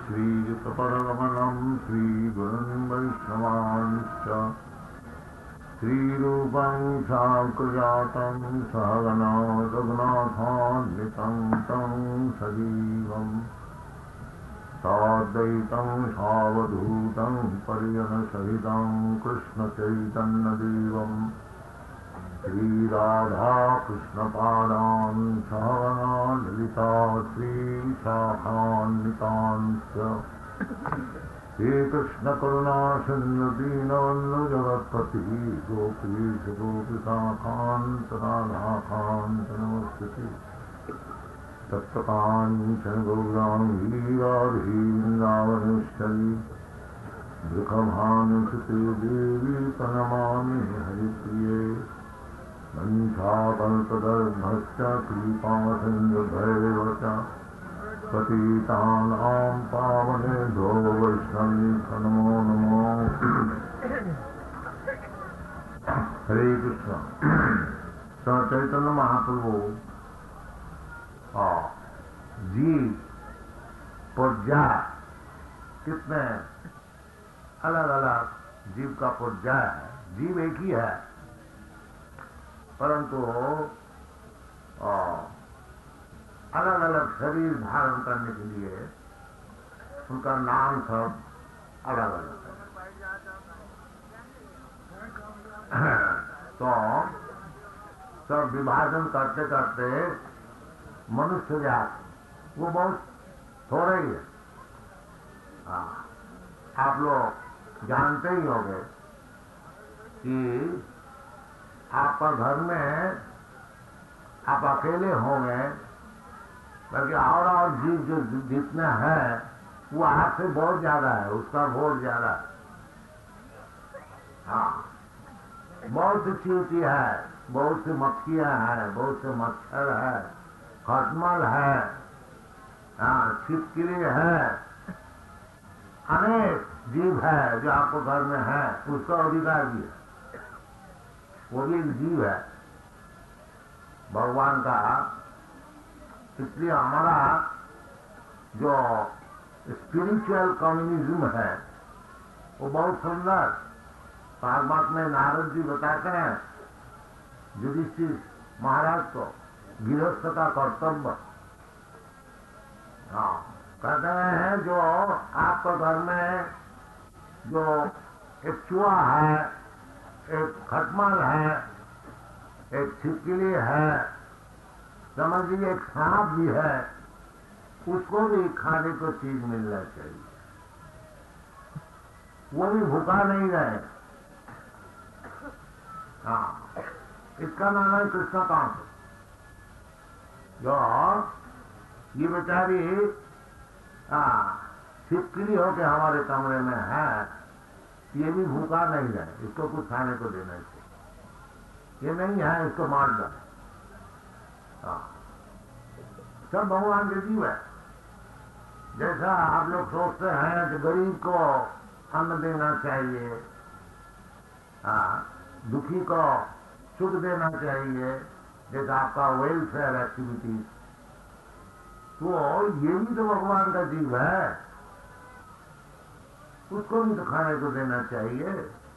श्रीयुतपरगमनं श्रीगुरुं वैष्णवांश्च श्रीरूपं साग्रजातं सहगना रघुनाथान्वितं तं सजीवं साद्वैतं सावधूतं परिजनसहितं कृष्णचैतन्यदेवं श्रीराधाकृष्णपादान् सहगना ललिता श्रीशाखान्वितांश्च श्रीकृष्णकरुणा सिन्धु दीनबन्धु जगत्पति गोपीश गोपिकान्त राधाकान्त नमस्ते तप्तकाञ्चन गौराङ्गी राधे वृन्दावनेश्वरी वृषभानुसुते देवी प्रणमामि हरिप्रिये वंशाकल्पतरुभ्यश्च कृपासिन्धुभ्यैव च पतितानां पावनेभ्यो वैष्णवेभ्यो नमो नमो। हरे कृष्ण। चैतन्य महाप्रभु जीव पर्याय कितने अलग अलग जीव का पर्याय है। जीव एक ही है परंतु अलग अलग शरीर धारण करने के लिए उनका नाम सब अलग अलग है। तो सब विभाजन करते करते मनुष्य जात वो बहुत थोड़े ही है। आप लोग जानते ही होंगे कि आपका घर में आप अकेले होंगे बल्कि और जीव जो जितना है वो आपसे बहुत ज्यादा है, उसका बहुत ज्यादा है। हाँ, बहुत सी चींटी है, बहुत सी मक्खियां हैं, बहुत से मच्छर है, खटमल है, हाँ छिपकली है, अनेक जीव है जो आपको घर में है, उसका अधिकार भी है। वो भी एक जीव है भगवान का। इसलिए हमारा जो स्पिरिचुअल कम्युनिज्म है वो बहुत सुंदर। भागवत में नारद जी बताते हैं युधिष्ठिर महाराज को गृहस्थ का कर्तव्य। हाँ, कहते हैं जो आपके घर में जो एक चूहा है, एक खटमल है, एक छिपकली है, समझ लीजिए एक सांप भी है, उसको भी खाने को चीज मिलना चाहिए, वो भी भूखा नहीं रहे। हाँ, इसका नाम है कृष्णकांत। जो ये बेचारी छिपकली होके हमारे कमरे में है, ये भी भूखा नहीं रहे, इसको कुछ खाने को देना चाहिए। ये नहीं है, इसको मार दो। सब भगवान के जीव है। जैसा आप लोग सोचते हैं कि गरीब को अन्न देना चाहिए, दुखी को सुख देना चाहिए, जैसा आपका वेलफेयर एक्टिविटीज, तो ये भी तो भगवान का जीव है, उसको भी तो खाने को देना चाहिए।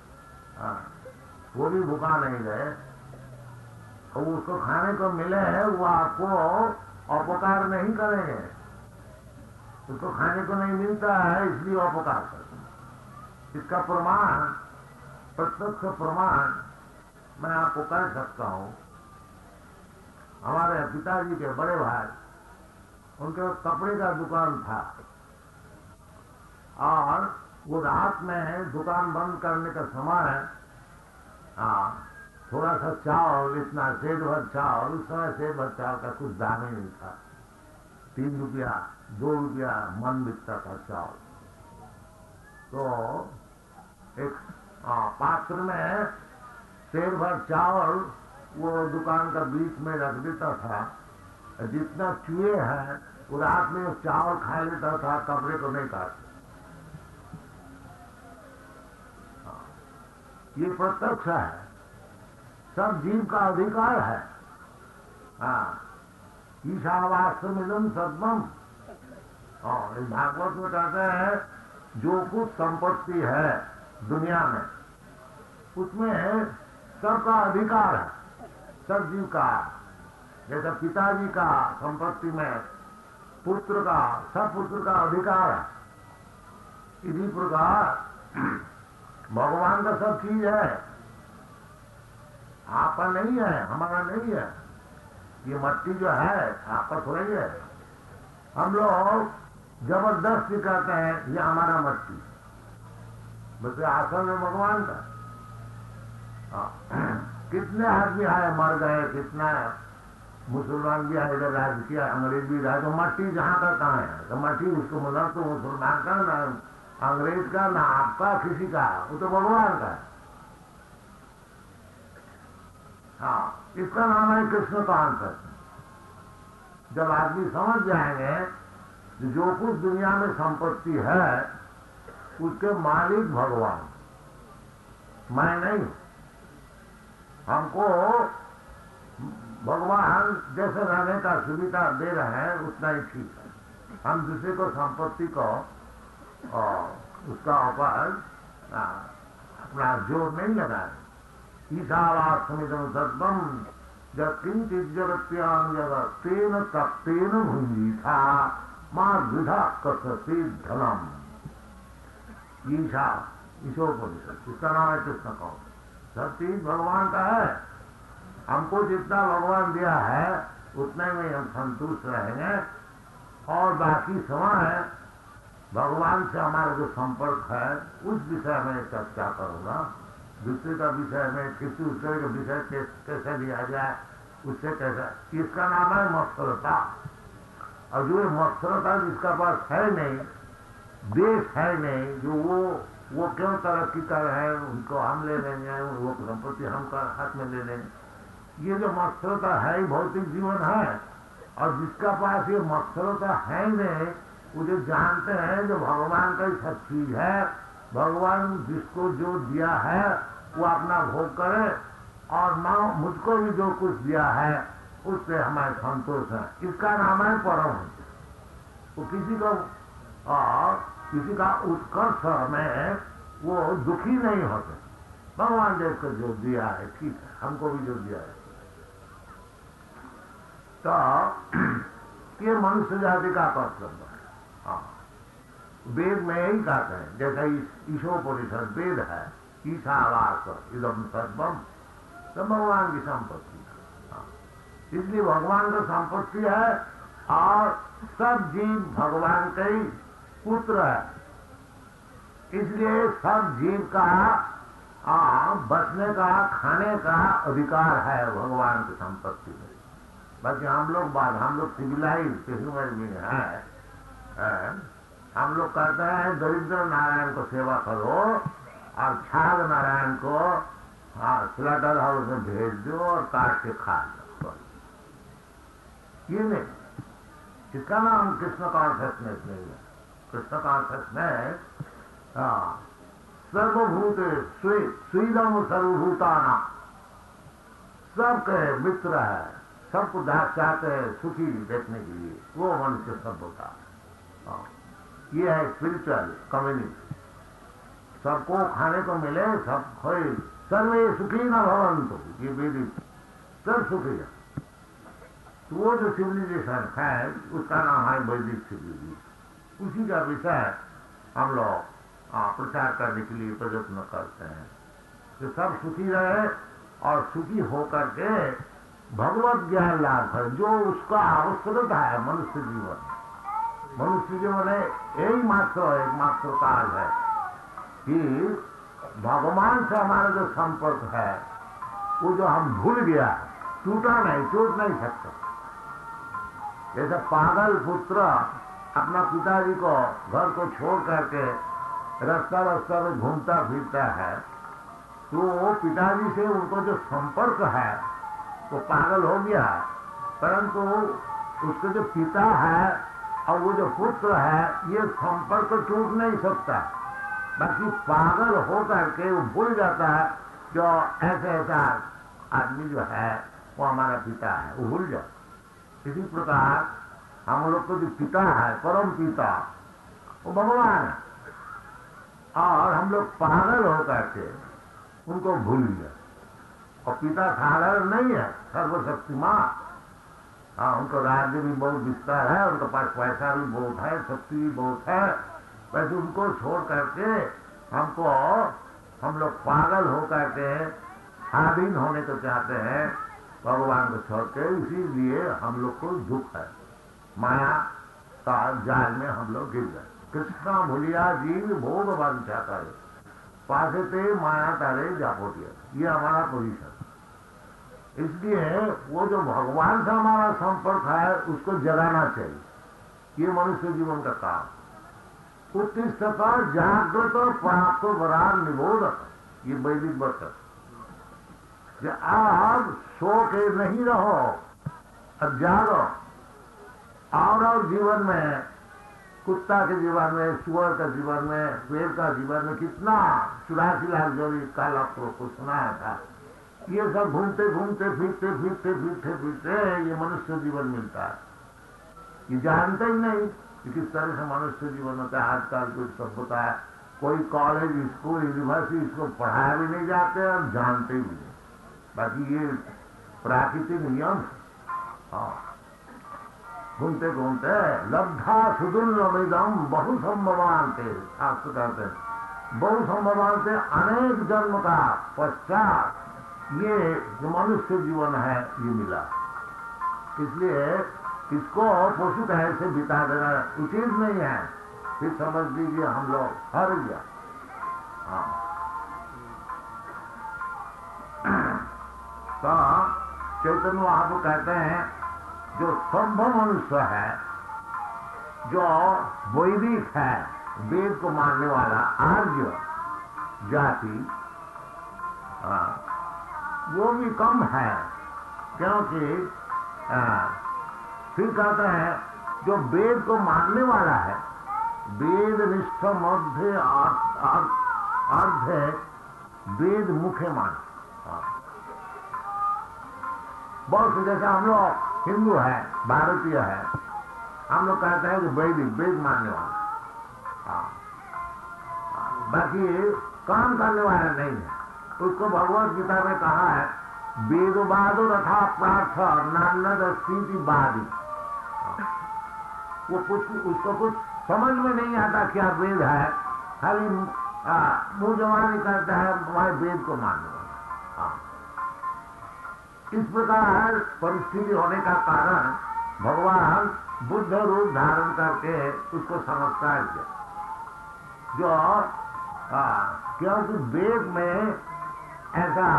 वो भी भूखा नहीं रहे, और उसको खाने को मिले है, वो आपको अपकार नहीं करेंगे। उसको खाने को नहीं मिलता है इसलिए अपकार करते हैं। इसका प्रमाण, प्रत्यक्ष प्रमाण मैं आपको कह सकता हूं। हमारे पिताजी के बड़े भाई, उनके कपड़े का दुकान था और वो रात में दुकान बंद करने का समय थोड़ा सा चावल, इतना सेठ भर चावल, उस समय सेठ भर चावल का कुछ दाम ही नहीं था। 3 रुपया 2 रुपया मन बिकता था चावल। तो एक पात्र में सेठ भर चावल वो दुकान का बीच में रख देता था। जितना चूहे हैं वो रात में चावल खा लेता था, कपड़े को नहीं काटता। ये प्रत्यक्ष है, सब जीव का अधिकार है। ईशावास्यमिदं सर्वम् हाँ, इस भागवत में कहते हैं जो कुछ संपत्ति है दुनिया में उसमें सबका अधिकार है, सब जीव का। जैसे पिताजी का संपत्ति में पुत्र का, सब पुत्र का अधिकार है, इसी प्रकार भगवान का सब चीज है, आपका नहीं है, हमारा नहीं है। ये मट्टी जो है आपका थोड़ा ही है। हम लोग जबरदस्ती कहते हैं ये हमारा मट्टी, बस आसन में भगवान का। कितने आदमी आए मर गए, कितना मुसलमान भी आए, इधर राज किया, अंग्रेज भी राज, तो मट्टी जहां का कहाँ है? तो मट्टी उसको मतलब तो मुसलमान का ना अंग्रेज का ना आपका किसी का, वो तो भगवान का है। हाँ, इसका नाम है कृष्ण कॉन्सेप्ट। जब आदमी समझ जाएंगे जो कुछ दुनिया में संपत्ति है उसके मालिक भगवान, मैं नहीं। हमको भगवान जैसे रहने का सुविधा दे रहे हैं उतना ही ठीक है। हम दूसरे को संपत्ति को उसका ऊपर अपना जोर नहीं लगाए। ईशावास्यमिदं सर्वं यत्किंचित् जगत्यां जगत् तेन तप्तेन भुंजीथा मां वृथा कसते धनम। ईशोपनिषद, इसका नाम है कृष्ण कौन। सब चीज भगवान का है, हमको जितना भगवान दिया है उतने में हम संतुष्ट रहेंगे। और बाकी समय भगवान से हमारा जो संपर्क है उस विषय में चर्चा करूंगा। दूसरे का विषय में किसी दूसरे का विषय कैसे लिया जाए, उससे कैसे, इसका नाम है मत्सरता। और जो मत्सरता जिसका पास है नहीं, देश है नहीं, जो वो क्यों तरक्की कर रहे हैं, उनको हम ले लेंगे, वो संपत्ति हम हाथ में ले लेंगे, ये जो मत्सरता है भौतिक जीवन है। और जिसका पास ये मत्सरता है नहीं, वो जो जानते हैं जो भगवान का ही सब चीज है, भगवान जिसको जो दिया है वो अपना भोग करे, और माँ मुझको भी जो कुछ दिया है उससे हमारे संतोष है, इसका नाम है परमहंस। वो किसी का उत्कर्ष में वो दुखी नहीं होते। भगवान देव को जो दिया है ठीक है, हमको भी जो दिया है। तो ये मनुष्य जाति का कर्तव्य है। हाँ, वेद में यही कहते हैं, जैसा ईशोपनिषद वेद है, ईशावास इदम सर्वम, तो भगवान की संपत्ति है। इसलिए भगवान का संपत्ति है और सब जीव भगवान के ही पुत्र है। इसलिए सब जीव का बचने का, खाने का अधिकार है भगवान की संपत्ति में। बाकी हम लोग सिविलाइज ह्यूमन बीइंग है। हम लोग कहते हैं दरिद्र नारायण को सेवा करो और छाग नारायण को स्लॉटर हाउस में भेज दो और काट के खा लो। ये नहीं, इसका नाम कृष्ण कॉन्शियसनेस नहीं है। कृष्ण कॉन्शियसनेस सर्वभूत स्वीदम सर्वभूताना, सबके मित्र है, सबको चाहते हैं सुखी देखने के लिए, वो मनुष्य सब होता है। ये है स्पिरिचुअल कम्युनिटी, सबको खाने को मिले, सब खोए, सर्वे सुखी न भवंतु, ये वेदिक सब सुखी है। तो वो जो सिविलाइजेशन है उसका नाम है वैदिक सिविलाइजेशन। उसी का विषय हम लोग प्रचार करने के लिए प्रयत्न करते हैं कि सब सुखी रहे और सुखी होकर के भगवत ज्ञान लाभ है, जो उसका आवश्यकता है। मनुष्य जीवन है एकमात्र काज है कि भगवान से हमारा जो संपर्क है वो जो हम भूल गया, टूटा नहीं, टूट नहीं सकता। जैसे पागल पुत्र अपना पिताजी को घर को छोड़ करके रास्ता में घूमता फिरता है, तो पिताजी से उनको जो संपर्क है वो पागल हो गया, परंतु उसके जो पिता है और वो जो पुत्र है ये संपर्क टूट नहीं सकता। बाकी पागल हो करके वो भूल जाता है जो ऐसा आदमी जो है वो हमारा पिता है, वो भूल जाता। इसी प्रकार हम लोग को जो पिता है, परम पिता, वो भगवान है। और हम लोग पागल होकर के उनको भूल गए। और पिता साधारण नहीं है, सर्वशक्तिमान। हाँ, उनको राज्य भी बहुत विस्तार है, उनके पास पैसा भी बहुत है, शक्ति भी बहुत है। वैसे उनको छोड़ करके हम लोग पागल होकर के स्वाधीन होने को चाहते हैं, भगवान को छोड़ के। इसीलिए हम लोग को दुख है, माया का जाल में हम लोग गिर गए। कृष्णा भूलिया जीव भोग वांछा करे, पासे ते माया तारे जापोटिया। ये हमारा पोजीशन। इसलिए वो जो भगवान से हमारा संपर्क है उसको जगाना चाहिए। ये मनुष्य जीवन का काम। उत्तिष्ठत जागृत प्राप्त वरान निबोधक, ये वैदिक वचन। आप सो के नहीं रहो, अब जागो। और जीवन में, कुत्ता के जीवन में, सुअर का जीवन में, पेड़ का जीवन में कितना 84 लाख जोड़ी काला को सुनाया था। ये सब घूमते घूमते फिरते फिरते फिरते फिरते ये मनुष्य जीवन मिलता है। ये जानते ही नहीं कि किस तरह से मनुष्य जीवन होता है। आजकल कुछ सब होता है, कोई कॉलेज, स्कूल, यूनिवर्सिटी इसको पढ़ाया भी नहीं जाते और जानते भी नहीं। बाकी ये प्राकृतिक नियम। हाँ, घूमते घूमते लब्धा सुदुर्लभम बहु संभवान थे, शास्त्र कहते हैं। बहु संभवान से अनेक जन्म का पश्चात ये जो मनुष्य जीवन है ये मिला। इसलिए इसको पशु कहे से बिता देना उचित नहीं है। फिर समझ लीजिए हम लोग हार गया। हाँ, तो चैतन्य महाप्रभु कहते हैं जो सभ्य मनुष्य है, जो वैदिक है, वेद को मानने वाला आर्य जाति, वो भी कम है। क्योंकि फिर कहते हैं जो वेद को मानने वाला है, वेद निष्ठ मध्य अर्ध वेद मुख्य मान। बहुत जैसे हम लोग हिंदू है, भारतीय है, हम लोग कहते हैं कि वैदिक, वेद मानने वाला। बाकी काम करने वाला नहीं है। उसको भगवत गीता में कहा है वेदवादो रथा प्रार्थ नानद स्थिति बादी। वो उसको कुछ समझ में नहीं आता क्या वेद है, खाली मुंह जवानी करता है वह वेद को मानने वाला। इस प्रकार परिस्थिति होने का कारण भगवान बुद्ध रूप धारण करके उसको संस्कार किया। जो क्योंकि वेद में ऐसा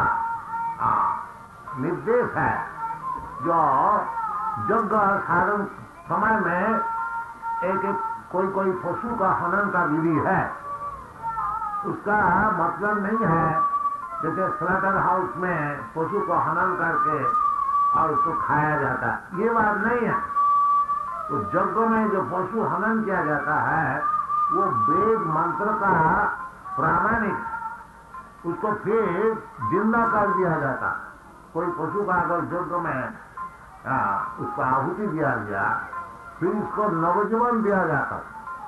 निर्देश है, जो यज्ञ साधन समय में एक कोई पशु का हनन का विधि है। उसका मतलब नहीं है जैसे स्लॉटर हाउस में पशु को हनन करके और उसको खाया जाता, ये बात नहीं है। तो यज्ञ में जो पशु हनन किया जाता है वो वेद मंत्र का प्रामाणिक है। उसको फिर जिंदा कर दिया जाता। कोई पशु का अगर यज्ञ में उसको आहुति दिया गया, फिर उसको नवजीवन दिया जाता।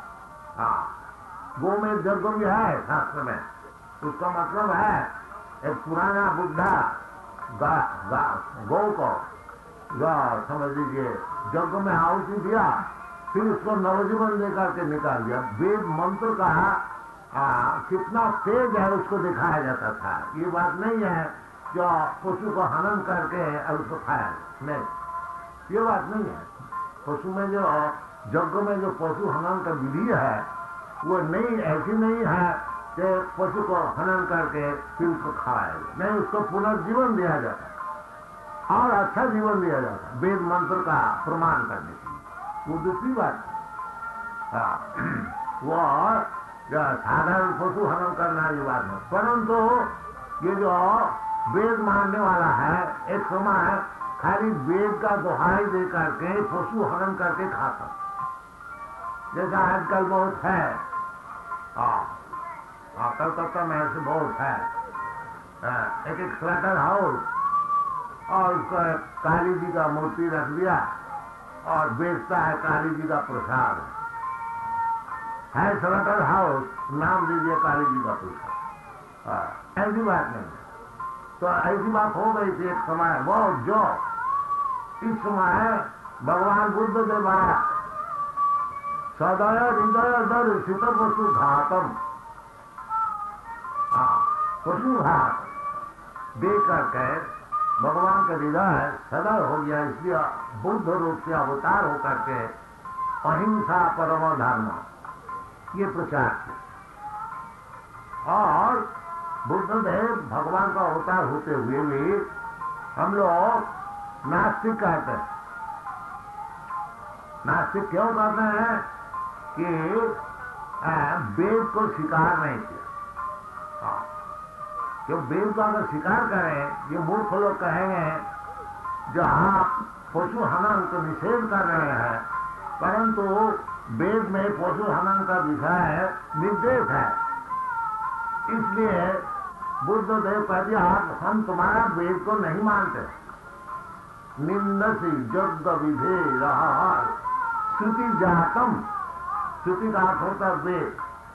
गो में यज्ञ भी है शास्त्र में। उसका मतलब है एक पुराना बुढ़ा गौ को समझ लीजिए यज्ञ में आहुति दिया, फिर उसको नवजीवन देकर के निकाल दिया। वेद मंत्र का कितना तेज है उसको दिखाया जाता था। ये बात नहीं है जो पशु को हनन करके और उसको खाया, नहीं, ये बात नहीं है। पशु में जो यज्ञ में जो पशु हनन का विधि है वो नहीं, ऐसी नहीं है कि पशु को हनन करके फिर उसको खाया, नहीं, उसको पुनर्जीवन दिया जाता है और अच्छा जीवन दिया जाता है वेद मंत्र का प्रमाण करने के लिए। वो दूसरी बात। वो साधारण पशु हनन करना ये बात नहीं। परंतु ये जो वेद मानने वाला है, एक समय खाली वेद का दोहाई दे करके पशु हनन करके खाता, जैसा आजकल बहुत है। कलकत्ता में ऐसे बहुत है। एक स्लॉटर हाउस और उसको काली जी का मूर्ति रख दिया और बेचता है काली जी का प्रसाद है स्लॉटर हाउस, नाम दीजिए काली जी का प्रसाद। ऐसी बात नहीं है। तो ऐसी बात हो गई थी एक समय, वो जो इस समय भगवान बुद्ध देव आया, सदय हृदय दर्शित पशु घातम, पशु घात देख करके भगवान का हृदय सदय हो गया। इसलिए बुद्ध रूप से अवतार होकर के अहिंसा परम धर्म ये प्रचार किया। और बुद्धदेव भगवान का अवतार होते हुए भी हम लोग नास्तिक कहते हैं। नास्तिक क्यों कहते हैं कि वेद को स्वीकार नहीं किया। जो वेद को अगर स्वीकार करें, ये मूर्ख लोग कहेंगे जो आप पशु हनन को निषेध कर रहे हैं, परंतु वेद में पशु हनन का विषय निर्देश है। इसलिए बुद्धदेव कहते आप हम तुम्हारा वेद को नहीं मानते। निंदसी जग विधे रहा श्रुति जातम, श्रुति का अर्थ होता वेद।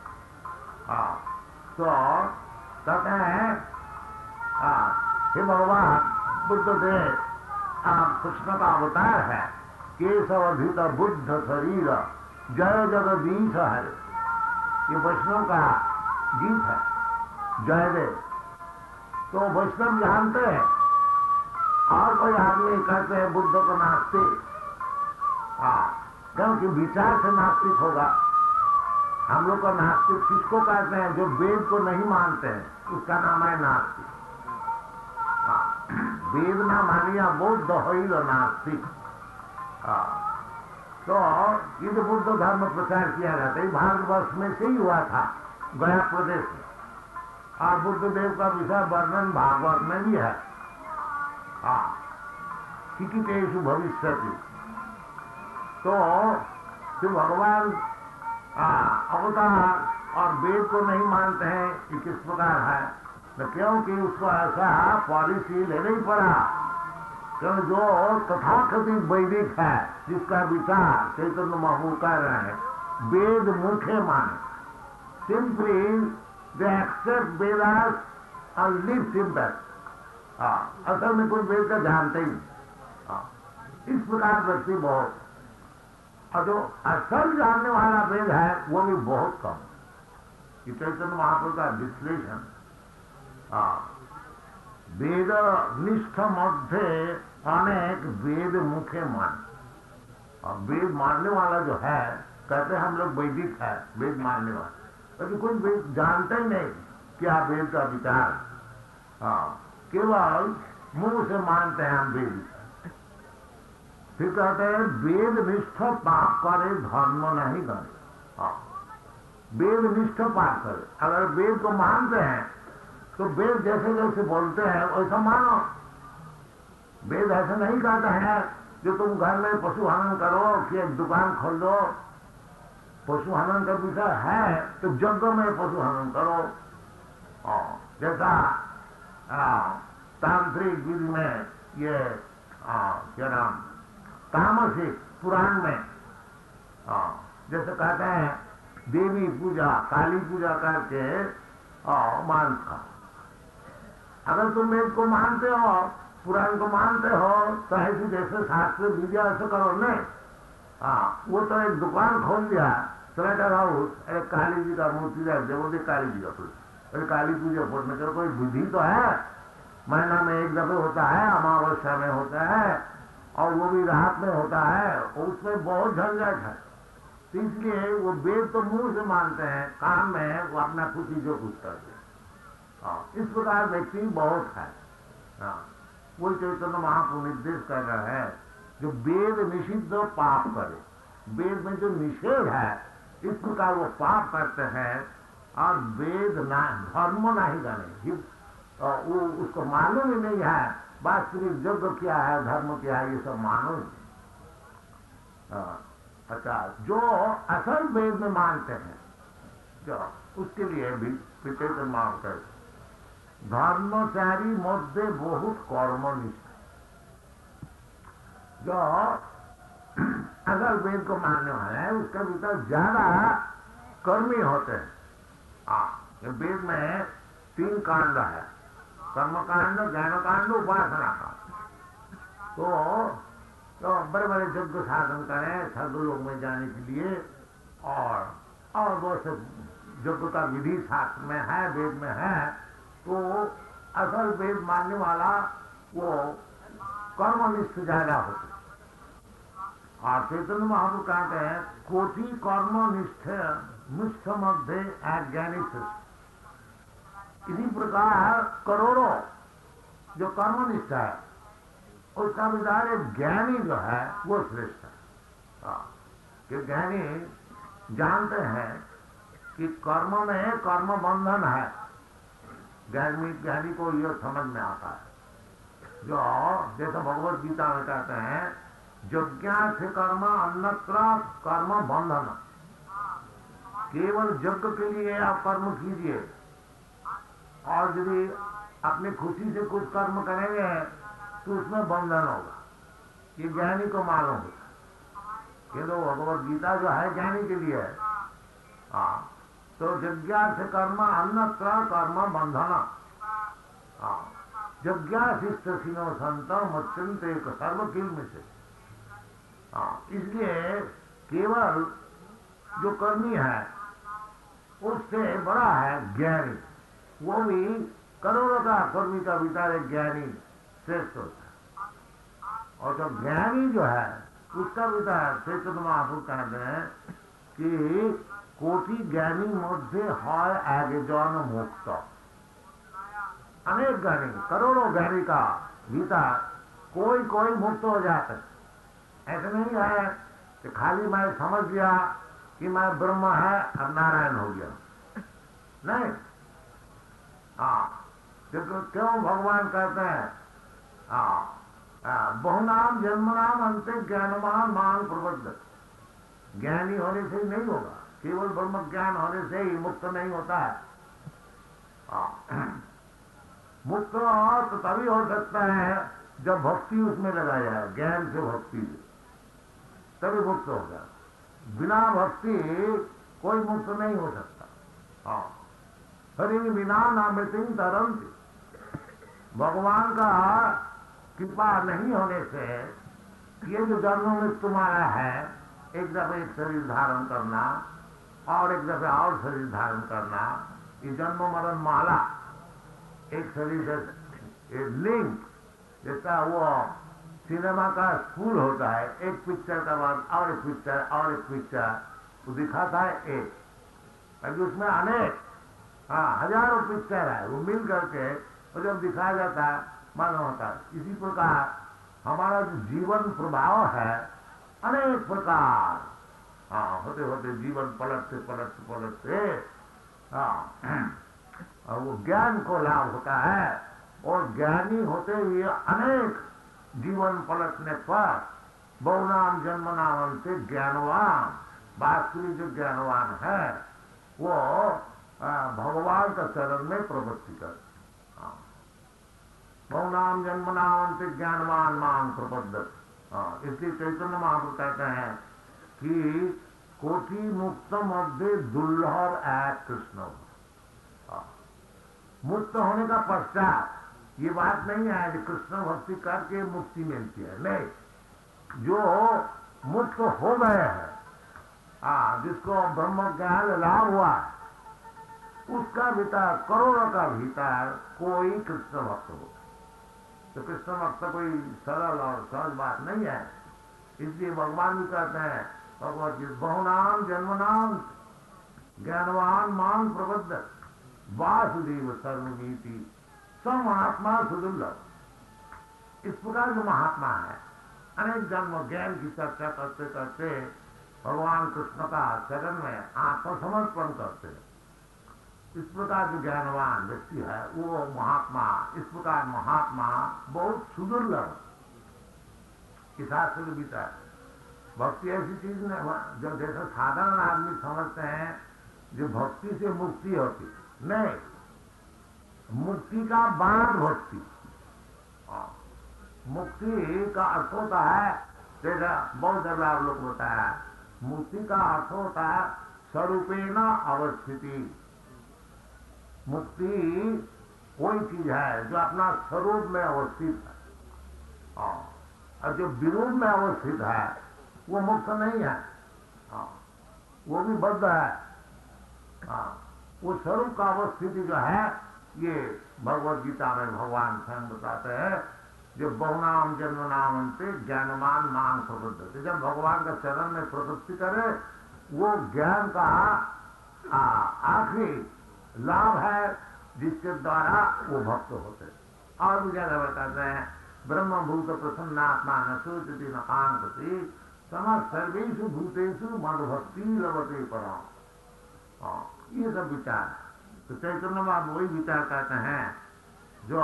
तो कहते हैं हे भगवान बुद्धदेव आप कृष्ण का अवतार है, केशवधित बुद्ध शरीर जय जगदीश है। ये वैष्णव का गीत है, जयदेव। तो वैष्णव जानते हैं, और कोई आदमी कहते हैं बुद्ध को नास्तिक, क्योंकि विचार से नास्तिक होगा। हम लोग को नास्तिक किसको कहते हैं? जो वेद को नहीं मानते हैं, उसका नाम है नास्तिक। वेद ना मानिया बुद्ध होइल नास्तिक। तो ये जो बुद्ध धर्म प्रचार किया जाता है, भारतवर्ष में से ही हुआ था, गया प्रदेश में। और बुद्धदेव का विषय वर्णन भागवत में भी है। चिकितेषु भविष्यति। तो जो भगवान अवतार और वेद को नहीं मानते हैं, ये किस प्रकार है? तो क्योंकि उसको ऐसा पॉलिसी लेना ही पड़ा, क्योंकि जो तथाकथित वैदिक है, जिसका विचार चैतन्य महाप्रभु कह रहे हैं, वेद मुखे माने, सिंपली दे एक्सेप्ट वेदास और लिव सिंपल। असल में कोई वेद का जानते ही नहीं। इस प्रकार व्यक्ति बहुत, और जो असल जानने वाला वेद है वो भी बहुत कम। ये चैतन्य महाप्रभु का विश्लेषण वेद निष्ठ मध्य अनेक वेद मुखे मान। और वेद मानने वाला जो है, कहते हैं हम लोग वैदिक है, वेद मानने वाला, क्योंकि कोई वेद जानते ही नहीं क्या वेद का विचार। केवल मुंह से मानते हैं हम वेद। फिर कहते हैं वेद निष्ठ पाप करे धर्म नहीं करे। वेद निष्ठ पाप करे। अगर वेद को मानते हैं तो वेद जैसे जैसे बोलते हैं वैसा मानो। वेद ऐसे नहीं कहते हैं जो तुम घर में पशु हनन करो कि एक दुकान खोल दो। पशु हनन का विषय है तो यज्ञ में पशु हनन करो। जैसा तांत्रिक विधि में ये क्या नाम, तामसिक पुराण में जैसे कहते हैं देवी पूजा, काली पूजा करके मांस खाओ। अगर तुम वेद को मानते हो, पुराण को मानते हो, तो ऐसे जैसे शास्त्र विद्या ऐसे करो नहीं। वो तो एक दुकान खोल दिया, स्लॉटर हाउस, एक काली जी का मूर्ति रख दे, बोलते काली जी का पूजा, काली पूजा फोड़ने का कोई विधि तो है। महीना में एक दफे होता है, अमावस्या में होता है, और वो भी रात में होता है, उसमें बहुत झंझट है। तो इसलिए वो वेद तो मुंह से मानते हैं, काम में वो अपना खुशी जो कुछ करते हैं। इस प्रकार व्यक्ति बहुत है। वो चैतन्य महाप्रभु निर्देश कर रहा है, जो वेद निषिद्ध पाप करे, वेद में जो निषेध है, इस प्रकार वो पाप करते हैं और वेद ना धर्म नहीं जाने, वो उसको मालूम ही नहीं है वास्तविक यज्ञ क्या है, धर्म क्या है, ये सब मालूम। अच्छा, जो असल वेद में मानते हैं, जो उसके लिए भी चैतन्य महाप्रभु धर्मचारी मध्य बहुत कर्मनिष्ठ। जो अगर वेद को मानने वाला है उसके भीतर ज्यादा कर्मी होते हैं। ये वेद में 3 कांड है, कर्म कांड, ज्ञान कांड, उपासना कांड। तो बड़े बड़े यज्ञ साधन करें स्वर्गलोक में जाने के लिए, और वो सब यज्ञ का विधि शास्त्र में है, वेद में है। तो असल वेद मानने वाला वो कर्मनिष्ठ ज्यादा होते। और चैतन्य महाप्रभु कहते हैं कोटि कर्मनिष्ठ निष्ठ मध्य अज्ञानी श्रेष्ठ। इसी प्रकार करोड़ों जो कर्मनिष्ठ है उसका विचार एक ज्ञानी जो है वो श्रेष्ठ है। कि ज्ञानी जानते हैं कि कर्म में कर्म बंधन है। ज्ञानी को यह समझ में आता है। जो जैसे भगवत गीता में कहते हैं यज्ञार्थ कर्म अन्यत्र कर्म बंधन। केवल यज्ञ के लिए आप कर्म कीजिए, और यदि अपनी खुशी से कुछ कर्म करेंगे तो उसमें बंधन होगा। ये ज्ञानी को मालूम होगा। ये तो भगवत गीता जो है ज्ञानी के लिए है। तो यज्ञार्थ कर्म अन्यत्र कर्म बंधन। यज्ञाशिष्ट सिनो संत मत्यंत एक सर्वकिल में से। इसलिए केवल जो कर्मी है उससे बड़ा है ज्ञानी। वो भी करोड़ों का कर्मी का भीतर एक ज्ञानी श्रेष्ठ होता है। और जो ज्ञानी जो है उसका भीतर चैतन्य महाप्रभु कहते हैं कि कोटि ज्ञानी मध्य है एकजन मुक्त। अनेक ज्ञानी, करोड़ों ज्ञानी का भीतर कोई कोई मुक्त हो जाता है। ऐसा नहीं है कि खाली मैं समझ गया कि मैं ब्रह्म है और नारायण हो गया। नहीं। क्यों भगवान कहते हैं बहुनाम जन्मनाम अंत ज्ञानवान मान प्रबद्ध। ज्ञानी होने से ही नहीं होगा, केवल ब्रह्म ज्ञान होने से ही मुक्त नहीं होता है। मुक्त तो तभी हो सकता है जब भक्ति उसमें लगा जाए, ज्ञान से भक्ति तभी मुक्त होगा। बिना भक्ति कोई मुक्त नहीं हो सकता। हरि बिना नामृतिं तरंति। भगवान का कृपा नहीं होने से ये जो जन्म में तुम्हारा है, एक दफे एक शरीर धारण करना और एक दफे और शरीर धारण करना, ये जन्म मरण माला, एक शरीर से लिंक जैसा वो सिनेमा का स्कूल होता है, एक पिक्चर का बाद और एक पिक्चर और एक पिक्चर वो दिखाता है एक, अभी उसमें अनेक हजारों पिक्चर है, वो मिल करके और जब दिखाया जाता है मालूम होता है। इसी प्रकार हमारा जो जीवन प्रभाव है अनेक प्रकार होते होते जीवन पलटते पलटते पलटते और वो ज्ञान को लाभ होता है। और ज्ञानी होते हुए अनेक जीवन पलटने पर बहुनाम जन्मनाम से ज्ञानवान, वास्तविक जो ज्ञानवान है वो भगवान का चरण में प्रवृत्ति कर। बहुनाम जन्मनाम से ज्ञानवान मांग प्रबद्ध। इसलिए चैतन्य महाप्रभु कहते हैं कि कोटि मुक्त मध्य दुर्लभ एक कृष्ण। मुक्त होने का पश्चात ये बात नहीं है कि कृष्ण भक्ति करके मुक्ति मिलती है, नहीं। जो मुक्त हो गए हैं, जिसको ब्रह्म ज्ञान लाभ हुआ है, उसका भीतर करोड़ों का भीतर कोई कृष्ण भक्त हो। तो कृष्ण भक्त कोई सरल और सहज बात नहीं है। इसलिए भगवान भी कहते हैं भगवत गीता बहुनाम जन्मनाम ज्ञानवान मान प्रबद्ध वासुदेव सर्वमीति स महात्मा सुदुर्लभ। इस प्रकार जो महात्मा है अनेक जन्म ज्ञान की चर्चा करते करते भगवान कृष्ण का चरण में आत्मसमर्पण करते हैं। इस प्रकार जो ज्ञानवान व्यक्ति है वो महात्मा, इस प्रकार महात्मा बहुत सुदुर्लभ। इस शास्त्र के भीतर भक्ति ऐसी चीज नहीं जो जैसे साधारण आदमी समझते हैं जो भक्ति से मुक्ति होती, नहीं। मुक्ति का बाद भक्ति। मुक्ति का अर्थ होता है जैसा बहुत जगह आप लोग बताया, मुक्ति का अर्थ होता है स्वरूपेण अवस्थिति। मुक्ति कोई चीज है जो अपना स्वरूप में अवस्थित है, और जो विरूप में अवस्थित है वो मुक्त नहीं है, वो भी बद्ध है। वो स्वरूप का अवस्थिति जो है, ये भगवत गीता में भगवान स्वयं बताते हैं, जो बहुनाम जन्म नाम पे ज्ञानमान मांग प्रबुद्ध। जब भगवान का चरण में प्रवृत्ति करे, वो ज्ञान का आखिरी लाभ है जिसके द्वारा वो भक्त होते। और भी ज्यादा बताते हैं, ब्रह्मभूत प्रसन्नात्मा न सोचती न कांक्षति समस्त सर्वेषु भूतेषु मदभक्ति लभते परम। ये सब विचार है। तो चैतन्य महाप्रभु वही विचार करते हैं जो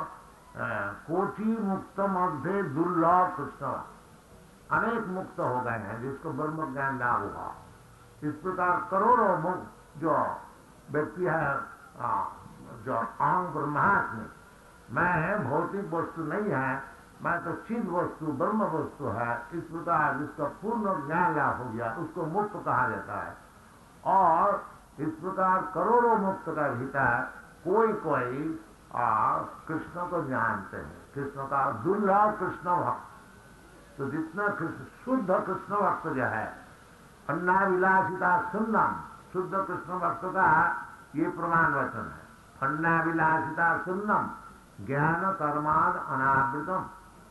कोटि मुक्त मध्य दुर्लभ कृष्ण, अनेक मुक्त हो गए हैं जिसको ब्रह्म ज्ञान लाभ हुआ। इस प्रकार करोड़ों मुक्त जो व्यक्ति है, जो अहं ब्रह्मास्मि, मैं भौतिक वस्तु नहीं है, मैं तो चिद वस्तु ब्रह्म वस्तु है, इस प्रकार जिसका पूर्ण ज्ञान लाभ हो गया उसको मुक्त कहा जाता है। और इस प्रकार करोड़ों मुक्त का भीतर कोई कोई कृष्ण को जानते हैं, कृष्ण का दुर्लभ कृष्ण भक्त। तो जितना शुद्ध कृष्ण भक्त जो है, अन्नाविलासिता सुन्नम, शुद्ध कृष्ण भक्त का ये प्रमाण वचन है। अन्नाविलासिता सुन्नम ज्ञान कर्माद अनावृतम,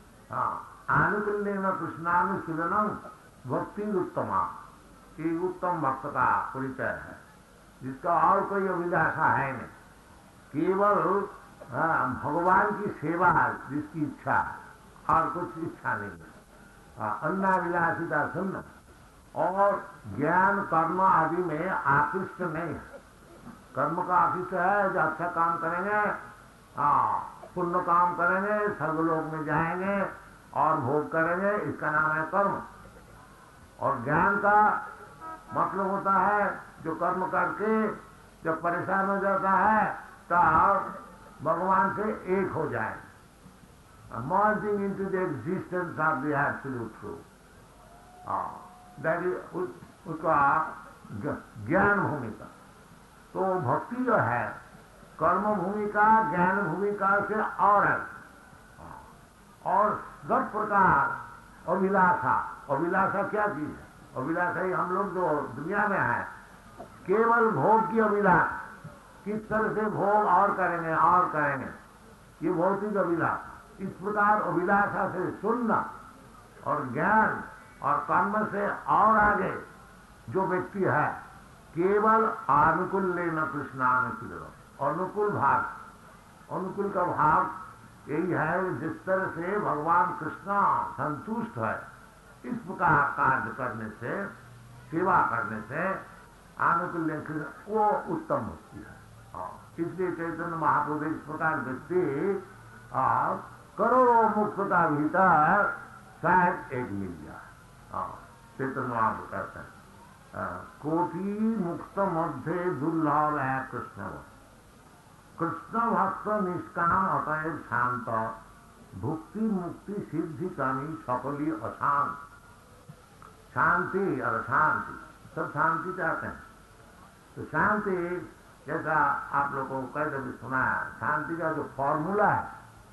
आनुकूल्येन कृष्णानुशीलनम भक्ति उत्तमा। ये उत्तम भक्त का परिचय है, जिसका और कोई अभिलाषा है नहीं, केवल भगवान की सेवा जिसकी इच्छा है और कुछ इच्छा नहीं है। अन्नाविलासिता सुन्न, और ज्ञान कर्म आदि में आकृष्ट नहीं है। कर्म का आकृष्ट है जो अच्छा काम करेंगे, पुण्य काम करेंगे, स्वर्गलोक में जाएंगे और भोग करेंगे, इसका नाम है कर्म। और ज्ञान का मतलब होता है जो कर्म करके जब परेशान हो जाता है तब भगवान से एक हो जाए, merging into the existence of the absolute truth. That is उसका ज्ञान भूमिका। तो भक्ति जो है कर्म भूमिका ज्ञान भूमिका से और है। और सब प्रकार अभिलाषा, अभिलाषा क्या चीज है? अभिलाषा ही हम लोग जो दुनिया में है, केवल भोग की अभिलाषा, किस तरह से भोग और करेंगे और करेंगे, ये भौतिक अभिलाषा। इस प्रकार अभिलाषा से सुनना और ज्ञान और कर्म से और आगे जो व्यक्ति है, केवल अनुकूल लेना कृष्णानुकूल, अनुकूल भाव, अनुकूल का भाव यही है जिस तरह से भगवान कृष्ण संतुष्ट है, इस प्रकार कार्य करने से, सेवा करने से अनुकूल वो उत्तम होती है। इसलिए चैतन्य महाप्रभु इस प्रकार व्यक्ति करोड़ों मुक्त का भीतर शायद एक मिल गया। चैतन्य महाप्रभु कहते हैं कोटि मुक्त मध्य दुर्लभ है कृष्ण। कृष्ण भक्त निष्काम अतएव शांत, भुक्ति मुक्ति सिद्धि कामी सकली अशांत। शांति और शांति, सब शांति चाहते हैं। तो शांति, जैसा आप लोगों को कई दफे सुना है, शांति का जो फॉर्मूला है,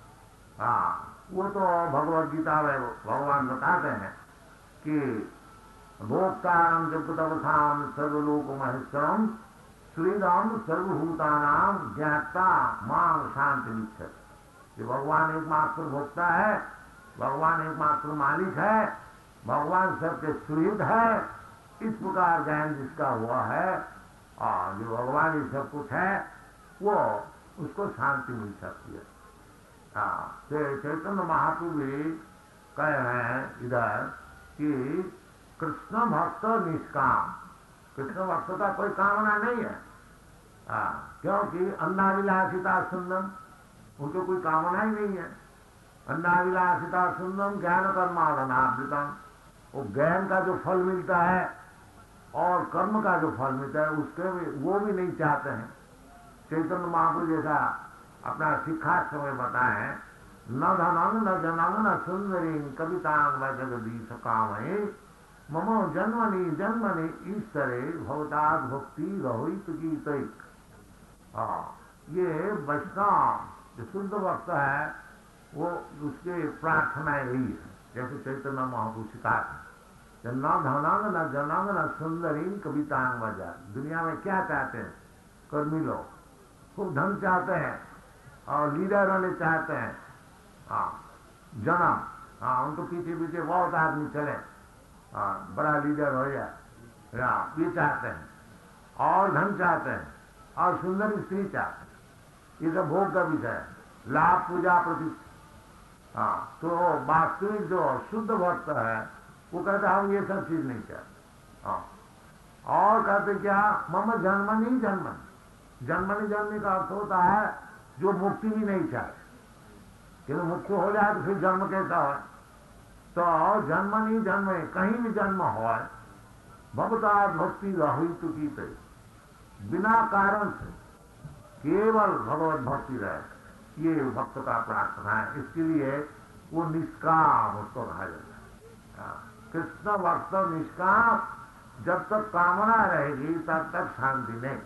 वो तो भगवद गीता में भगवान बताते हैं कि भोक्तारम जगदवसाम सर्वलोक महेश्वरम श्रीराम सर्वभूतानाम ज्ञाता मां शांति निश्चय। ये भगवान एकमात्र भोक्ता है, भगवान एकमात्र मालिक है, भगवान सबके सुहृद है। इस प्रकार ज्ञान जिसका हुआ है और जो भगवान ही सब कुछ है, वो उसको शांति मिल सकती है। चैतन्य महाप्रभु भी कह रहे हैं इधर कि कृष्ण भक्त निष्काम, कृष्ण भक्त का कोई कामना नहीं है। क्योंकि अन्नाविलासिता सुंदम, उनको कोई कामना ही नहीं है। अन्नाविलासिता सुंदम ज्ञान कर्मादनावृतम, वो ज्ञान का जो फल मिलता है और कर्म का जो फल मिलता है उसके वो भी नहीं चाहते हैं। चैतन्य महाप्रभु जैसा अपना शिक्षा समय बताए न धनं न जनं न सुंदरी कवितां व जगदीश कामये ममो जन्मनि जन्मनि ईश्वरे भवताद भक्ति रहित गीते। हाँ, ये वैष्णव जो शुद्ध भक्त है वो उसके प्रार्थना यही है, जैसे चैतन्य महाप्रभु सिखाते हैं, न धनांग न जनांग न सुंदरी कवितांग वजा। दुनिया में क्या चाहते हैं कर्मी लोग? खूब धन चाहते हैं और लीडर होने चाहते हैं। हाँ, जन्म, हाँ, उनको पीछे पीछे बहुत आदमी चले, हाँ, बड़ा लीडर हो जाए, ये चाहते हैं, और धन चाहते हैं, और सुंदर स्त्री चाहते हैं। ये सब भोग का विषय है, लाभ पूजा प्रति। हाँ, तो वास्तविक जो शुद्ध भक्त है वो कहते हम ये सब चीज नहीं चाहते। हाँ, और कहते क्या, मम जन्मनि जन्मनि। जन्मनि जन्मनि का अर्थ होता है जो मुक्ति भी नहीं चाहते, क्योंकि मुक्ति हो जाए तो फिर जन्म कैसा है। तो जन्मनि जन्म, कहीं भी जन्म हो, भगवता भक्ति रहित की पे, बिना कारण से केवल भगवत भक्ति रहे, ये भक्त का प्रार्थना है। इसके लिए वो निष्काम उसको कहा जाता है। कृष्ण भक्त निष्काम, जब तक कामना रहेगी तब तक शांति नहीं।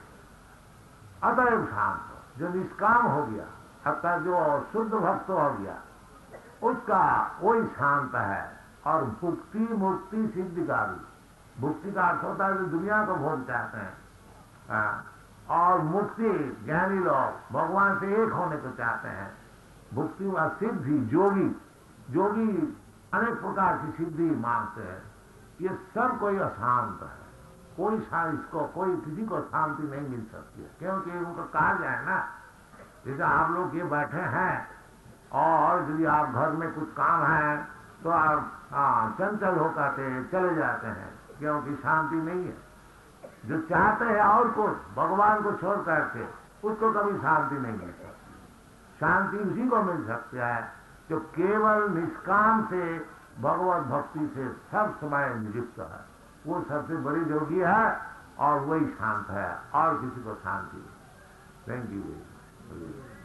अतएव शांत हो, जो निष्काम हो गया अर्थात जो शुद्ध भक्त हो गया उसका वही शांत है। और भुक्ति मुक्ति सिद्धि का भी, भुक्ति का अर्थ होता है जो दुनिया को भोग चाहते हैं, और मुक्ति ज्ञानी लोग भगवान से एक होने को चाहते हैं। भुक्ति व सिद्धि, जोगी जोगी अनेक प्रकार की सिद्धि मांगते हैं। ये सब कोई अशांत है, कोई इसको कोई किसी को शांति नहीं मिल सकती है, क्योंकि उनको कहा जाए ना, जैसे आप लोग ये बैठे हैं और यदि आप घर में कुछ काम है तो आप चंचल होकर के चले जाते हैं, क्योंकि शांति नहीं है। जो चाहते हैं और कुछ भगवान को छोड़ करके उसको कभी शांति नहीं मिल सकती। शांति उसी को मिल सकती है जो केवल निष्काम से भगवत भक्ति से सब समय नियुक्त है। वो सबसे बड़ी योगी है और वही शांत है, और किसी को शांति नहीं। Thank you.